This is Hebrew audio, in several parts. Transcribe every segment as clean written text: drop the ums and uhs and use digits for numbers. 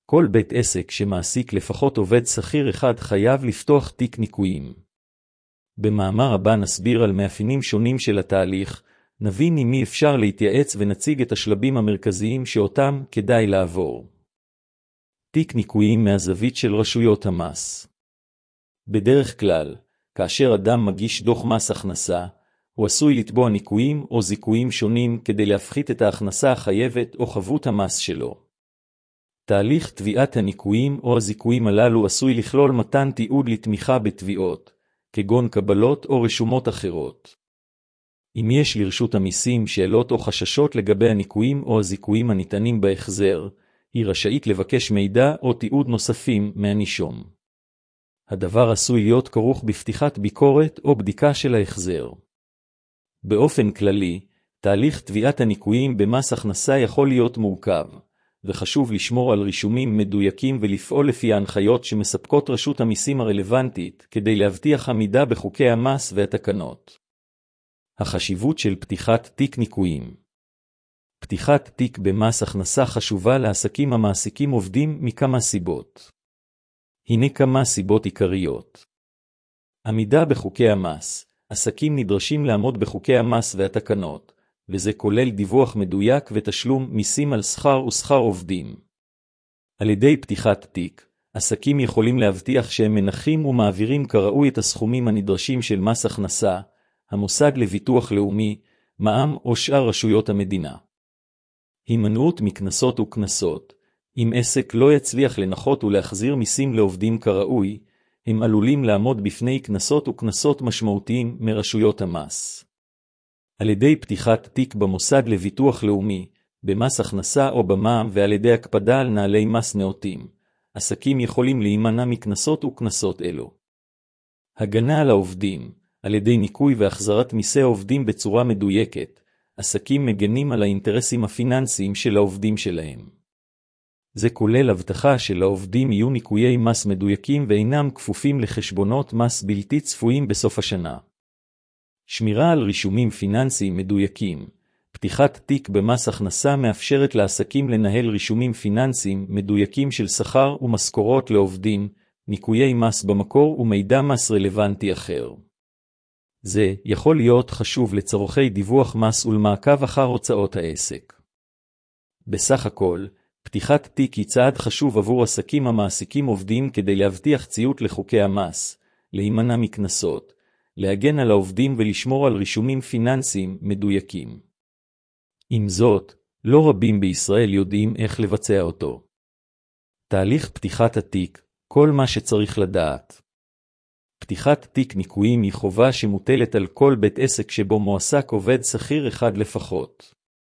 כל בית עסק שמעסיק לפחות עובד שכיר אחד חייב לפתוח תיק ניכויים. במאמר הבא נסביר על מאפיינים שונים של התהליך, נבין עם מי אפשר להתייעץ ונציג את השלבים המרכזיים שאותם כדאי לעבור. תיק ניכויים מהזווית של רשויות המס. בדרך כלל, כאשר אדם מגיש דוח מס הכנסה, הוא עשוי לתבוע ניכויים או זיכויים שונים כדי להפחית את ההכנסה החייבת או חבות המס שלו. תהליך תביעת הניכויים או הזיכויים הללו עשוי לכלול מתן תיעוד לתמיכה בתביעות, כגון קבלות או רשומות אחרות. אם יש לרשות המיסים שאלות או חששות לגבי הניכויים או הזיכויים הניתנים בהחזר, היא רשאית לבקש מידע או תיעוד נוספים מהנישום. הדבר עשוי להיות כרוך בפתיחת ביקורת או בדיקה של ההחזר. באופן כללי, תהליך תביעת הניכויים במס הכנסה יכול להיות מורכב, וחשוב לשמור על רישומים מדויקים ולפעול לפי ההנחיות שמספקות רשות המיסים הרלוונטית כדי להבטיח עמידה בחוקי המס והתקנות. החשיבות של פתיחת תיק ניכויים. פתיחת תיק במס הכנסה חשובה לעסקים המעסיקים עובדים מכמה סיבות. הנה כמה סיבות עיקריות. עמידה בחוקי המס. עסקים נדרשים לעמוד בחוקי המס והתקנות, וזה כולל דיווח מדויק ותשלום מיסים על שכר ושכר עובדים. על ידי פתיחת תיק, עסקים יכולים להבטיח שהם מנחים ומעבירים כראוי את הסכומים הנדרשים של מס הכנסה, המוסד לביטוח לאומי, מע"מ או שאר רשויות המדינה. הימנעות מקנסות וקנסות. אם עסק לא יצליח לנחות ולהחזיר מיסים לעובדים כראוי, הם עלולים לעמוד בפני קנסות וקנסות משמעותיים מרשויות המס. על ידי פתיחת תיק במוסד לביטוח לאומי, במס הכנסה או במע"מ ועל ידי הקפדה על נהלי מס נאותים, עסקים יכולים להימנע מקנסות וקנסות אלו. הגנה על העובדים. על ידי ניכוי והחזרת מיסי העובדים בצורה מדויקת, עסקים מגנים על האינטרסים הפיננסיים של העובדים שלהם. זה כולל הבטחה של העובדים יהיו ניכויי מס מדויקים ואינם כפופים לחשבונות מס בלתי צפויים בסוף השנה. שמירה על רישומים פיננסיים מדויקים. פתיחת תיק במס הכנסה מאפשרת לעסקים לנהל רישומים פיננסיים מדויקים של שכר ומשכורות לעובדים, ניכויי מס במקור ומידע מס רלוונטי אחר. זה יכול להיות חשוב לצורכי דיווח מס ולמעקב אחר הוצאות העסק. בסך הכל, פתיחת תיק היא צעד חשוב עבור עסקים המעסיקים עובדים כדי להבטיח ציות לחוקי המס, להימנע מקנסות, להגן על העובדים ולשמור על רישומים פיננסיים מדויקים. עם זאת, לא רבים בישראל יודעים איך לבצע אותו. תהליך פתיחת התיק, כל מה שצריך לדעת. פתיחת תיק ניכויים היא חובה שמוטלת על כל בית עסק שבו מועסק עובד שכיר אחד לפחות.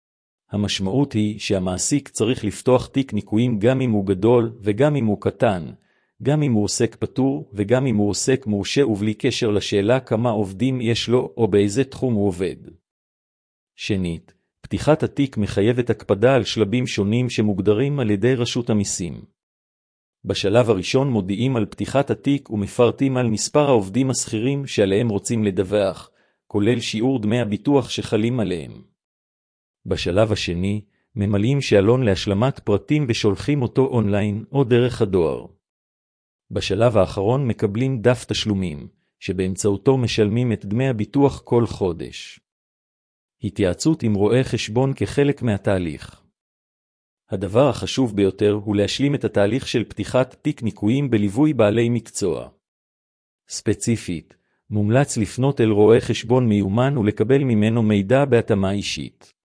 המשמעות היא שהמעסיק צריך לפתוח תיק ניכויים גם אם הוא גדול וגם אם הוא קטן, גם אם הוא עוסק פטור וגם אם הוא עוסק מורשה ובלי קשר לשאלה כמה עובדים יש לו או באיזה תחום הוא עובד. שנית, פתיחת התיק מחייבת הקפדה על שלבים שונים שמוגדרים על ידי רשות המיסים. בשלב הראשון מודיעים על פתיחת התיק ומפרטים על מספר העובדים השכירים שעליהם רוצים לדווח, כולל שיעור דמי הביטוח שחלים עליהם. בשלב השני, ממלאים שאלון להשלמת פרטים ושולחים אותו אונליין או דרך הדואר. בשלב האחרון מקבלים דף תשלומים, שבאמצעותו משלמים את דמי הביטוח כל חודש. התייעצות עם רואה חשבון כחלק מהתהליך. הדבר החשוב ביותר הוא להשלים את התהליך של פתיחת תיק ניכויים בליווי בעלי מקצוע. ספציפית, מומלץ לפנות אל רואה חשבון מיומן ולקבל ממנו מידע בהתאמה אישית.